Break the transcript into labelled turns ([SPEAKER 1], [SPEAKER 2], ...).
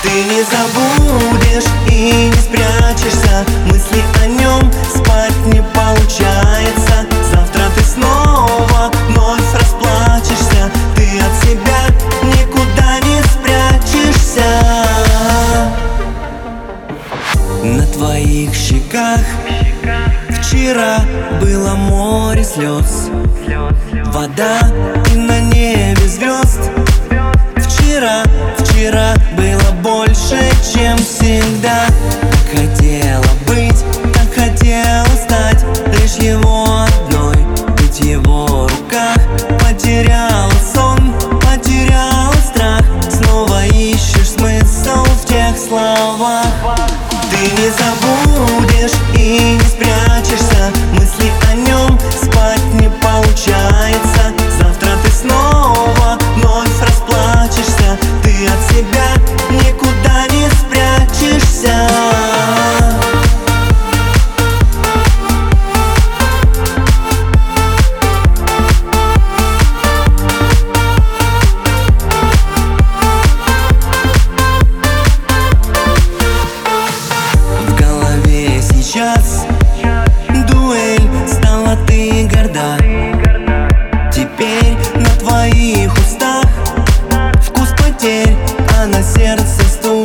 [SPEAKER 1] Ты не забудешь и не спрячешься, мысли о нем спать не получается. Завтра ты снова вновь расплачешься, ты от себя никуда не спрячешься. На твоих щеках вчера было море слез, вода и на небе звезд. Вчера было больше, чем всегда. Так хотела быть, так хотела стать лишь его одной, быть в его руках. Потеряла сон, потеряла страх, снова ищешь смысл в тех словах. Ты не забудешь и не спрячешься, мысли о нем спать не получается. Завтра ты снова вновь расплачешься, ты от себя никуда не спрячешься. В голове сейчас дуэль, стала ты горда. Теперь на твоих устах вкус потерь, а на сердце стук.